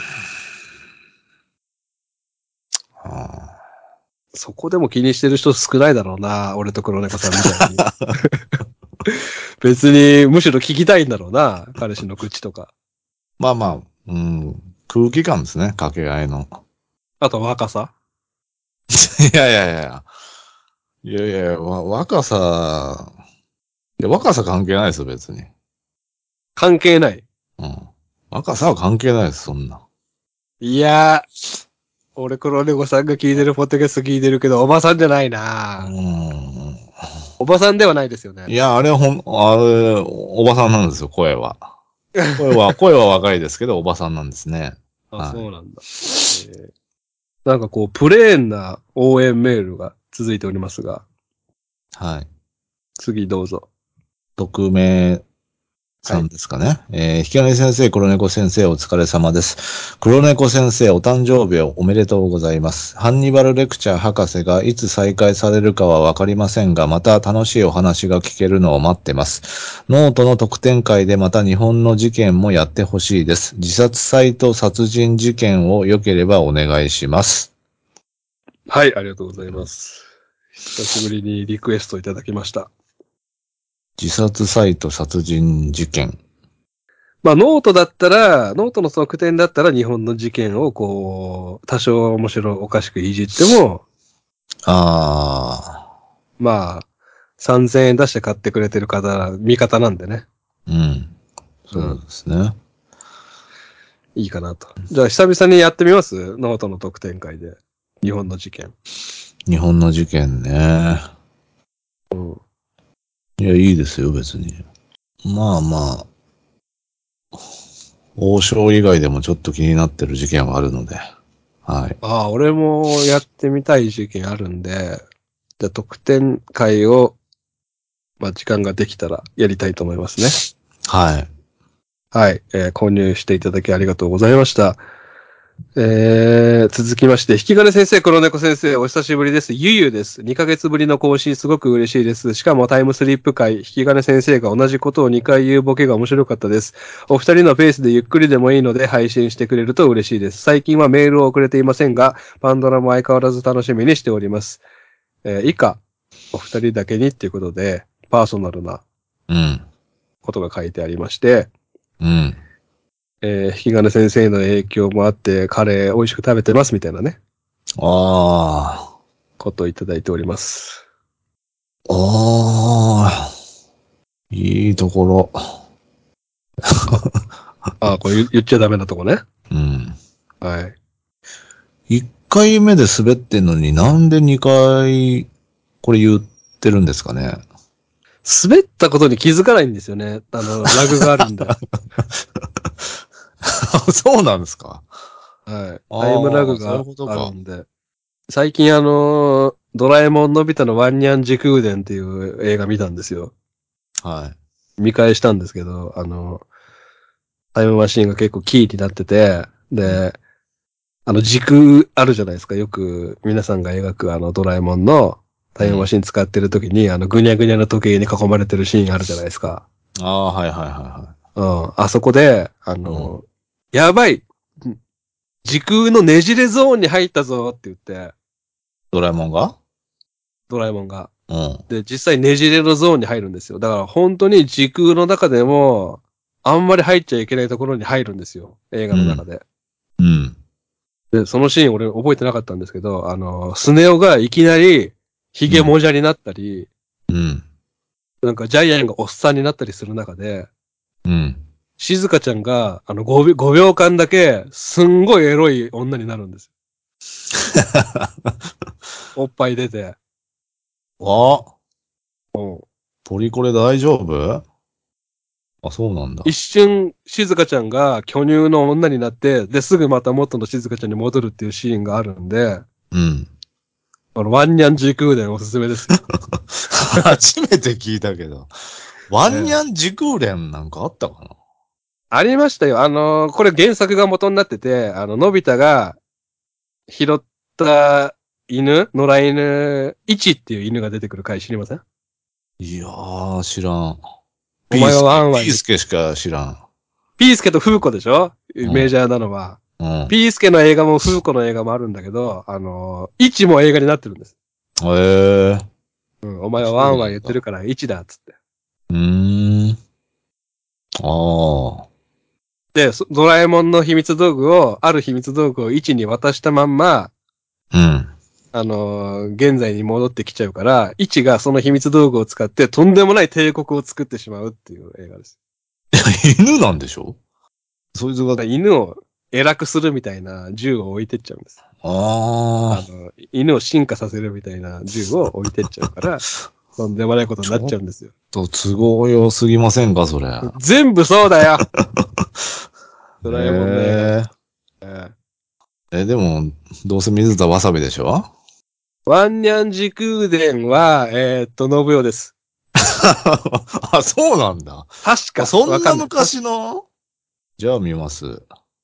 [SPEAKER 2] あ
[SPEAKER 1] そこでも気にしてる人少ないだろうな。俺と黒猫さんみたいに。別に、むしろ聞きたいんだろうな。彼氏の口とか。
[SPEAKER 2] まあまあ、うん、空気感ですね、掛け合いの。
[SPEAKER 1] あと若さ。
[SPEAKER 2] いやいやいや、 いやいや、わ、若さ、いや、若さ関係ないですよ、別に。
[SPEAKER 1] 関係ない。
[SPEAKER 2] うん。若さは関係ないです、そんな。
[SPEAKER 1] いやー、俺黒猫さんが聞いてるポッドキャスト聞いてるけど、おばさんじゃない
[SPEAKER 2] う
[SPEAKER 1] な。
[SPEAKER 2] ん。
[SPEAKER 1] おばさんではないですよね。
[SPEAKER 2] いや、あれはほん、あれ、おばさんなんですよ、声は。声は、声は若いですけど、おばさんなんですね。
[SPEAKER 1] あ、
[SPEAKER 2] はい。
[SPEAKER 1] そうなんだ。えーなんかこう、プレーンな応援メールが続いておりますが、
[SPEAKER 2] はい。
[SPEAKER 1] 次どうぞ。
[SPEAKER 2] 匿名さん
[SPEAKER 1] はい。
[SPEAKER 2] ですかね。えー、引き金先生、黒猫先生、お疲れ様です。黒猫先生、お誕生日をおめでとうございます。ハンニバルレクチャー博士がいつ再開されるかはわかりませんが、また楽しいお話が聞けるのを待ってます。ノートの特典会でまた日本の事件もやってほしいです。自殺サイト殺人事件を良ければお願いします。
[SPEAKER 1] はい、ありがとうございます。久しぶりにリクエストいただきました。
[SPEAKER 2] 自殺サイト殺人事件。
[SPEAKER 1] まあ、ノートだったら、ノートの特典だったら日本の事件をこう、多少面白おかしくいじっても、
[SPEAKER 2] あ
[SPEAKER 1] まあ、さんぜんえん出して買ってくれてる方、味方なんでね。
[SPEAKER 2] ー、うん。
[SPEAKER 1] うん。
[SPEAKER 2] そうですね。
[SPEAKER 1] いいかなと。じゃあ、久々にやってみますノートの特典会で。日本の事件。
[SPEAKER 2] 日本の事件ね。
[SPEAKER 1] うん。
[SPEAKER 2] いや、いいですよ、別に。まあまあ、王将以外でもちょっと気になってる事件はあるので。はい。
[SPEAKER 1] ああ、俺もやってみたい事件あるんで、じゃあ、特典会を、まあ、時間ができたらやりたいと思いますね。
[SPEAKER 2] はい。
[SPEAKER 1] はい、えー購入していただきありがとうございました。えー、続きまして、引き金先生、黒猫先生、お久しぶりです。ゆゆです。にかげつぶりの更新、すごく嬉しいです。しかもタイムスリップ会、引き金先生が同じことをにかい言うボケが面白かったです。お二人のペースでゆっくりでもいいので配信してくれると嬉しいです。最近はメールを送れていませんが、パンドラも相変わらず楽しみにしております。えー以下、お二人だけにっていうことで、パーソナルな
[SPEAKER 2] うん。
[SPEAKER 1] ことが書いてありまして、
[SPEAKER 2] うん。
[SPEAKER 1] えー、引き金先生の影響もあって、カレー美味しく食べてますみたいなね。
[SPEAKER 2] あ
[SPEAKER 1] ことをいただいております。
[SPEAKER 2] あ。ああ。いいところ。
[SPEAKER 1] あ、あ、これ言言っちゃダメなとこね。
[SPEAKER 2] うん。
[SPEAKER 1] はい。
[SPEAKER 2] 一回目で滑ってんのになんで二回これ言ってるんですかね。
[SPEAKER 1] 滑ったことに気づかないんですよね。あの、ラグがあるんで。
[SPEAKER 2] そうなんですか。
[SPEAKER 1] はい。タイムラ
[SPEAKER 2] ああ、そういう
[SPEAKER 1] グが
[SPEAKER 2] ことか。
[SPEAKER 1] あるんで。最近あの、ドラえもんのび太のワンニャン時空伝っていう映画見たんですよ。
[SPEAKER 2] はい。
[SPEAKER 1] 見返したんですけど、あの、タイムマシーンが結構キーになってて、
[SPEAKER 2] うん。
[SPEAKER 1] で、あの時空あるじゃないですか。よく皆さんが描くあのドラえもんのタイムマシン使ってる時に、あのぐにゃぐにゃの時計に囲まれてるシーンあるじゃないですか。
[SPEAKER 2] ああ、はいはいはいは
[SPEAKER 1] うん。あそこで、あ
[SPEAKER 2] い。うん。
[SPEAKER 1] の、やばい時空のねじれゾーンに入ったぞって言って、
[SPEAKER 2] ドラえもんが
[SPEAKER 1] ドラえもんが。
[SPEAKER 2] うん。
[SPEAKER 1] で、実際ねじれのゾーンに入るんですよ。だから本当に時空の中でも、あんまり入っちゃいけないところに入るんですよ。映画
[SPEAKER 2] うん。
[SPEAKER 1] の中で。
[SPEAKER 2] うん。
[SPEAKER 1] で、そのシーン俺覚えてなかったんですけど、あの、スネ夫がいきなり、ヒゲもじゃになったり、
[SPEAKER 2] うん。
[SPEAKER 1] なんかジャイアンがおっさんになったりする中で、
[SPEAKER 2] うん。
[SPEAKER 1] 静香ちゃんが、あのごびょう、ごびょうかんだけ、すんごいエロい女になるんですよ。おっぱい出て。
[SPEAKER 2] あ、
[SPEAKER 1] うん。
[SPEAKER 2] ポリコレ大丈夫？あ、そうなん
[SPEAKER 1] 一
[SPEAKER 2] だ。
[SPEAKER 1] 瞬、静香ちゃんが巨乳の女になって、で、すぐまた元の静香ちゃんに戻るっていうシーンがあるんで、
[SPEAKER 2] うん。
[SPEAKER 1] あの、ワンニャン時空伝おすすめですよ。
[SPEAKER 2] 初めて聞いたけど。ワンニャ
[SPEAKER 1] ええ。
[SPEAKER 2] ン時空連なんかあったかな？
[SPEAKER 1] ありましたよ。あのーこれ原作が元になってて、あの、のび太が拾った犬、野良犬、イチっていう犬が出てくる回知りません？
[SPEAKER 2] いやー、知らん。
[SPEAKER 1] お前は
[SPEAKER 2] ピースケ、
[SPEAKER 1] ワンワンに、
[SPEAKER 2] ピースケしか知らん。
[SPEAKER 1] ピースケとフーコでしょ
[SPEAKER 2] うん。
[SPEAKER 1] メジャーなのは。
[SPEAKER 2] うん。
[SPEAKER 1] ピースケの映画もフーコの映画もあるんだけど、あのー、イチも映画になってるんです。
[SPEAKER 2] へえ。
[SPEAKER 1] うん、お前は
[SPEAKER 2] そう
[SPEAKER 1] ワンワン
[SPEAKER 2] なんだ。
[SPEAKER 1] 言ってるからイチだっつって。
[SPEAKER 2] うーん。ああ。
[SPEAKER 1] で、そドラえもんの秘密道具を、ある秘密道具をイチに渡したまんま、
[SPEAKER 2] うん。
[SPEAKER 1] あのー現在に戻ってきちゃうから、いちがその秘密道具を使ってとんでもない帝国を作ってしまうっていう映画です。
[SPEAKER 2] いや、犬なんでしょ？そいつが、
[SPEAKER 1] だから犬を偉くするみたいな銃を置いてっちゃうんです。あ
[SPEAKER 2] あ
[SPEAKER 1] の、犬を進化させるみたいな銃を置いてっちゃうから、とんでもないことになっちゃうんですよ。
[SPEAKER 2] と都合良すぎませんか、それ。
[SPEAKER 1] 全部そうだよドラえもんの映画。
[SPEAKER 2] ええ、でも、どうせ水田わさびでしょ？
[SPEAKER 1] ワンニャン時空伝は、えーっと、信代です。
[SPEAKER 2] あ、そうなんだ。あ、
[SPEAKER 1] 確か、
[SPEAKER 2] そんな
[SPEAKER 1] わかんない。
[SPEAKER 2] 昔の？じゃあ見ます。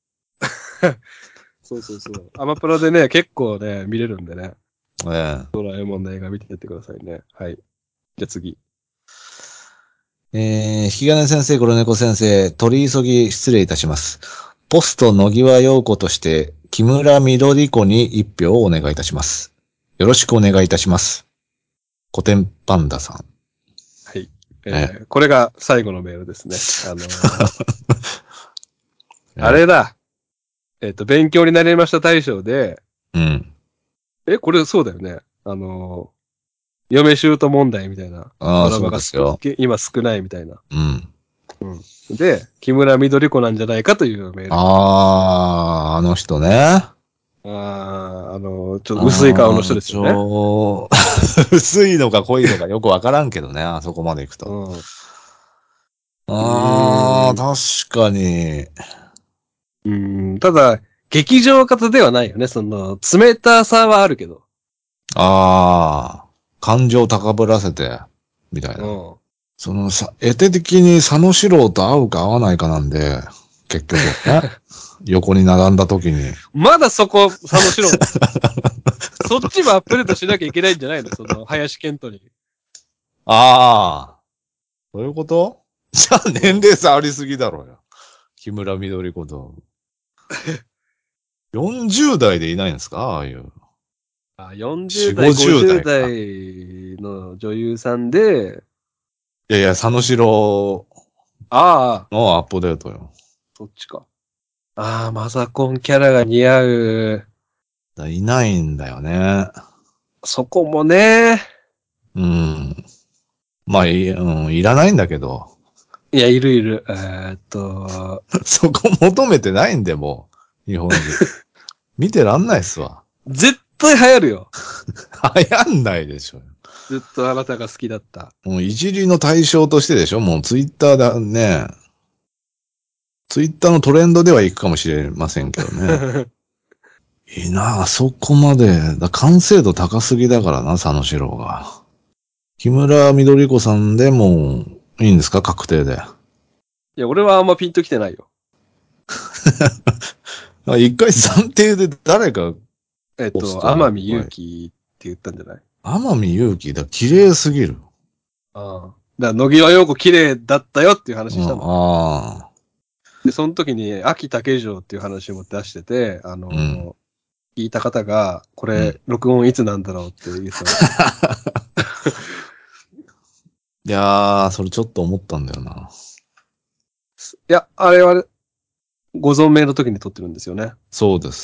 [SPEAKER 1] そうそうそう。アマプラでね、結構ね、見れるんでね。
[SPEAKER 2] え
[SPEAKER 1] ドラえもんの映画見てやってくださいね。はい。じゃあ次。
[SPEAKER 2] ええー、引き金先生、黒猫先生、取り急ぎ失礼いたします。ポスト野際陽子として、木村緑子に一票をお願いいたします。よろしくお願いいたします。古典パンダさん。
[SPEAKER 1] はい。
[SPEAKER 2] え
[SPEAKER 1] えー、これが最後のメールですね。あのーあ
[SPEAKER 2] え
[SPEAKER 1] れだ。えっと、勉強になりました大賞で、
[SPEAKER 2] うん。
[SPEAKER 1] え、これそうだよね。あのー嫁姑問題みたいな
[SPEAKER 2] ああ、そ
[SPEAKER 1] ドラマが
[SPEAKER 2] うですよ。
[SPEAKER 1] 少今少ないみたいな。
[SPEAKER 2] うん。
[SPEAKER 1] うん。で、木村緑子なんじゃないかというメールが来てます。
[SPEAKER 2] ああ、あの人ね。
[SPEAKER 1] ああ、あのーちょっと薄い顔の人
[SPEAKER 2] ああ、ち
[SPEAKER 1] ですよね。
[SPEAKER 2] ょ、薄いのか濃いのかよくわからんけどね、あそこまで行くと。
[SPEAKER 1] うん。う
[SPEAKER 2] ああ、
[SPEAKER 1] ーん。
[SPEAKER 2] 確かに。
[SPEAKER 1] うーん。ただ、劇場型ではないよね。その、冷たさはあるけど。
[SPEAKER 2] ああ、感情高ぶらせて、みたいな。
[SPEAKER 1] うん。
[SPEAKER 2] そのさ、絵手的に佐野史郎と合うか合わないかなんで、結局はね。横に並んだ時に。
[SPEAKER 1] まだそこ、佐野史郎なの？そっちもアップデートしなきゃいけないんじゃないの？その、林健人に。
[SPEAKER 2] ああ、そういうこと？じゃあ
[SPEAKER 1] うん。
[SPEAKER 2] 年齢差ありすぎだろうよ。木村緑子と。よんじゅう代でいないんですか？ああいう。
[SPEAKER 1] あ、よんじゅう
[SPEAKER 2] よん、
[SPEAKER 1] 代、
[SPEAKER 2] 50
[SPEAKER 1] 50
[SPEAKER 2] 代か。
[SPEAKER 1] 代の女優さんで、
[SPEAKER 2] いやいや、佐野史郎
[SPEAKER 1] ああ、
[SPEAKER 2] のアップデートよ。
[SPEAKER 1] そっちか。ああ、マザコンキャラが似合う。
[SPEAKER 2] だいないんだよね。
[SPEAKER 1] そこもね。
[SPEAKER 2] うん。まあ、い、うん、いらないんだけど。
[SPEAKER 1] いや、いるいる。えーっと、
[SPEAKER 2] そこ求めてないんで、もう。日本人。見てらんないっすわ。
[SPEAKER 1] 絶対流行るよ。
[SPEAKER 2] 流行んないでしょ。
[SPEAKER 1] ずっとあなたが好きだった。
[SPEAKER 2] もういじりの対象としてでしょ。もうツイッターだね。ツイッターのトレンドでは行くかもしれませんけどね。いいなあ、そこまで。だ完成度高すぎだからな、佐野史郎が。木村緑子さんでもいいんですか？確定で。
[SPEAKER 1] いや、俺はあんまピンときてないよ。
[SPEAKER 2] あ、一回暫定で誰か
[SPEAKER 1] えっと、
[SPEAKER 2] ポストに。
[SPEAKER 1] 天海祐
[SPEAKER 2] はい。
[SPEAKER 1] 希って言ったんじゃない？
[SPEAKER 2] 天海祐希だ、綺麗すぎる。
[SPEAKER 1] ああ。だから、野際陽子綺麗だったよっていう
[SPEAKER 2] うん、
[SPEAKER 1] 話したんだよ。
[SPEAKER 2] ああ。
[SPEAKER 1] で、その時に、秋竹城っていう話も出してて、あ
[SPEAKER 2] うん。
[SPEAKER 1] のー聞いた方が、これ、
[SPEAKER 2] うん。
[SPEAKER 1] 録音いつなんだろうって言ってました。
[SPEAKER 2] いやー、それちょっと思ったんだよな。
[SPEAKER 1] いや、あれは、ご存命の時に撮ってるんですよね。
[SPEAKER 2] そうです。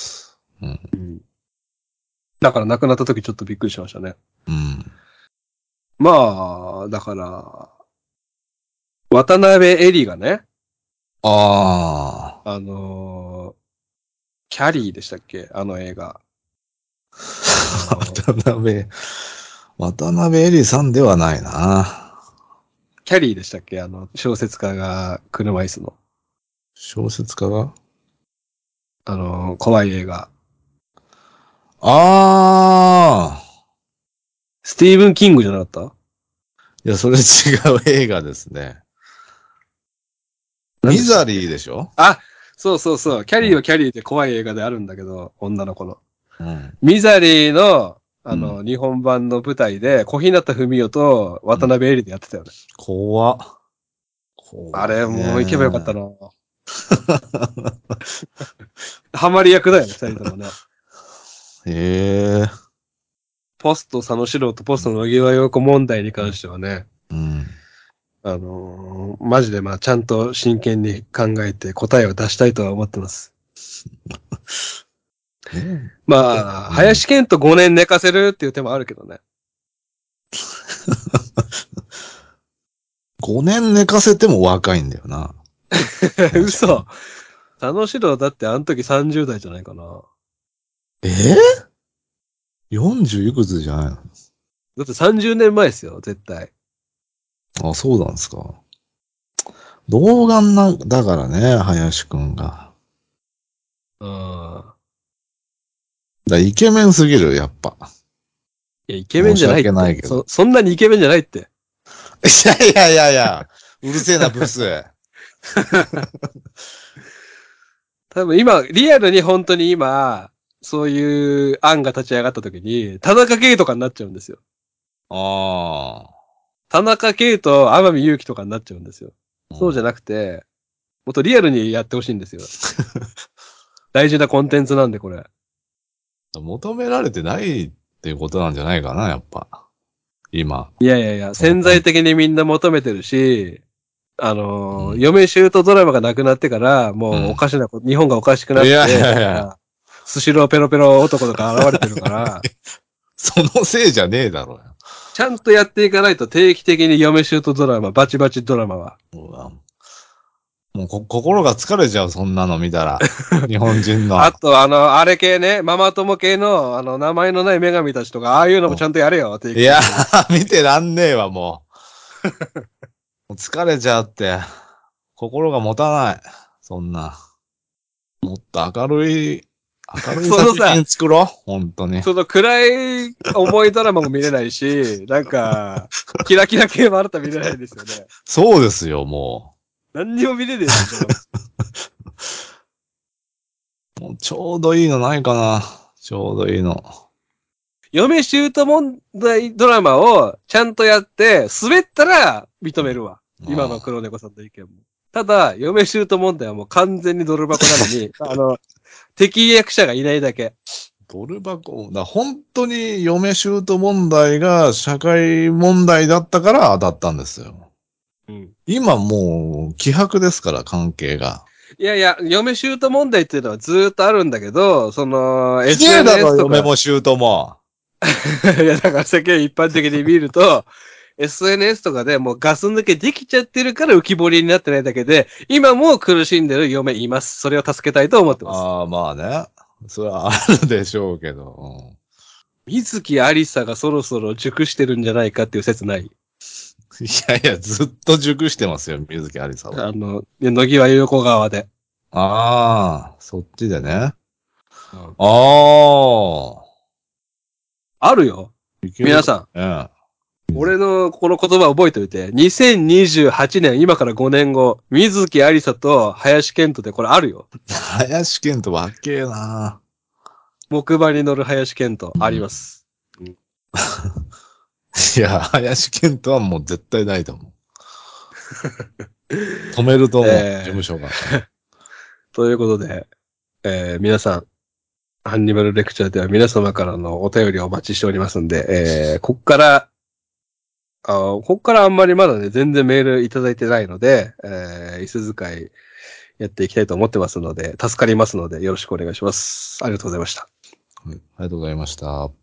[SPEAKER 2] うん。
[SPEAKER 1] うん。だから亡くなった時ちょっとびっくりしましたね。
[SPEAKER 2] うん。
[SPEAKER 1] まあ、だから、渡辺恵里がね、
[SPEAKER 2] あ
[SPEAKER 1] あのーキャリーでしたっけあの映画。あ
[SPEAKER 2] ー。
[SPEAKER 1] のー
[SPEAKER 2] 渡辺、渡辺恵里さんではないな。
[SPEAKER 1] キャリーでしたっけあの、小説家が車椅子の。
[SPEAKER 2] 小説家が？
[SPEAKER 1] あのー怖い映画。
[SPEAKER 2] あー。
[SPEAKER 1] スティーブン・キングじゃなかった？
[SPEAKER 2] いや、それ違う映画ですね。
[SPEAKER 1] 何
[SPEAKER 2] ミザ
[SPEAKER 1] でしたっけ？
[SPEAKER 2] リーでしょ？
[SPEAKER 1] あ、そうそうそう。キャリーは
[SPEAKER 2] うん。
[SPEAKER 1] キャリーって怖い映画であるんだけど、女の子の。
[SPEAKER 2] うん。
[SPEAKER 1] ミザリーの、あ
[SPEAKER 2] うん。
[SPEAKER 1] の、日本版の舞台で、小日向文世と渡辺恵里でやってたよね。
[SPEAKER 2] 怖っ。怖い
[SPEAKER 1] あれ、もう行けばよかった
[SPEAKER 2] ね。
[SPEAKER 1] な。ハマり役だよね、二人ともね。
[SPEAKER 2] へえ。
[SPEAKER 1] ポスト佐野史郎とポスト野際陽子問題に関してはね、
[SPEAKER 2] うん。
[SPEAKER 1] あのーマジでまあちゃんと真剣に考えて答えを出したいとは思ってます。
[SPEAKER 2] ね、
[SPEAKER 1] まあ、林健人ごねん寝かせるっていう手もあるけどね。
[SPEAKER 2] ごねん寝かせても若いんだよな。
[SPEAKER 1] 嘘。佐野史郎だってあの時さんじゅう代じゃないかな。
[SPEAKER 2] えー、よんじゅう いくつじゃないの？
[SPEAKER 1] だってさんじゅうねんまえですよ、絶対。
[SPEAKER 2] あ、そうなんですか。童顔な、だからね、林くんが。
[SPEAKER 1] うん。
[SPEAKER 2] だイケメンすぎる、やっぱ。
[SPEAKER 1] いや、イケメンじゃないっ
[SPEAKER 2] 申し訳ない
[SPEAKER 1] て。
[SPEAKER 2] けど。
[SPEAKER 1] そ、そんなにイケメンじゃないって。
[SPEAKER 2] いやいやいやいや、うるせえな、ブス。
[SPEAKER 1] 多分今、リアルに本当に今、そういう案が立ち上がった時に、田中圭とかになっちゃうんですよ。
[SPEAKER 2] ああ。
[SPEAKER 1] 田中圭と天海祐希とかになっちゃうんですよ。そうじゃなくて、もっとリアルにやってほしいんですよ。大事なコンテンツなんで、これ。
[SPEAKER 2] 求められてないっていうことなんじゃないかな、やっぱ。今。
[SPEAKER 1] いやいやいや、潜在的にみんな求めてるし、あのー、
[SPEAKER 2] うん、
[SPEAKER 1] 嫁姑ドラマがなくなってから、もうおかしなこと、うん、日本がおかしくなって、
[SPEAKER 2] いやいやいや。
[SPEAKER 1] スシローペロペロ男とか現れてるから、
[SPEAKER 2] そのせいじゃねえだろうよ。
[SPEAKER 1] ちゃんとやっていかないと定期的に嫁姑ドラマ、バチバチドラマは。
[SPEAKER 2] もうこ心が疲れちゃう、そんなの見たら。日本人の。
[SPEAKER 1] あと、あの、あれ系ね、ママ友系の、あの、名前のない女神たちとか、ああいうのもちゃんとやれよ、定期的に。
[SPEAKER 2] いや、見てらんねえわ、もう。もう疲れちゃうって。心が持たない。そんな。もっと明るい、明るい作品作ろう。本当に。
[SPEAKER 1] その暗い重いドラマも見れないし、なんか、キラキラ系もあなた見れないですよね。
[SPEAKER 2] そうですよ、も
[SPEAKER 1] う。何にも見れねえじゃん、ドラ
[SPEAKER 2] マ。もうちょうどいいのないかな。ちょうどいいの。
[SPEAKER 1] 嫁姑問題ドラマをちゃんとやって、滑ったら認めるわ。今の黒猫さんの意見も。ただ、嫁姑問題はもう完全にドル箱なのに、あの、敵役者がいないだけ。
[SPEAKER 2] ドル箱、だ本当に嫁姑問題が社会問題だったから当たったんですよ。うん、今もう、希薄ですから、関係が。
[SPEAKER 1] いやいや、嫁姑問題っていうのはずーっとあるんだけど、その、
[SPEAKER 2] エスエヌエス とか。だろ、嫁も姑も。
[SPEAKER 1] いや、だから世間一般的に見ると、エスエヌエス とかでもうガス抜けできちゃってるから浮き彫りになってないだけで、今も苦しんでる嫁います。それを助けたいと思ってます。
[SPEAKER 2] ああ、まあね。それはあるでしょうけど。うん、
[SPEAKER 1] 水木ありさがそろそろ熟してるんじゃないかっていう説ない？い
[SPEAKER 2] やいや、ずっと熟してますよ、水木ありさは。
[SPEAKER 1] あの、野際横川で。
[SPEAKER 2] ああ、そっちでね。うん、ああ。
[SPEAKER 1] あるよ。皆さん。うん。俺のこの言葉覚えておいて、にせんにじゅうはちねん、今からごねんご、水木ありさと林健人でこれあるよ。
[SPEAKER 2] 林健人わっけえな。
[SPEAKER 1] 木馬に乗る林健人、あります。うん、い
[SPEAKER 2] や、林健人はもう絶対ないと思う。止めると思う、えー、事務所が。
[SPEAKER 1] ということで、えー、皆さん、ハンニバルレクチャーでは皆様からのお便りをお待ちしておりますんで、えー、こっから、あここからあんまりまだね、全然メールいただいてないので、えー、椅子使いやっていきたいと思ってますので、助かりますので、よろしくお願いします。ありがとうございました。
[SPEAKER 2] はい、ありがとうございました。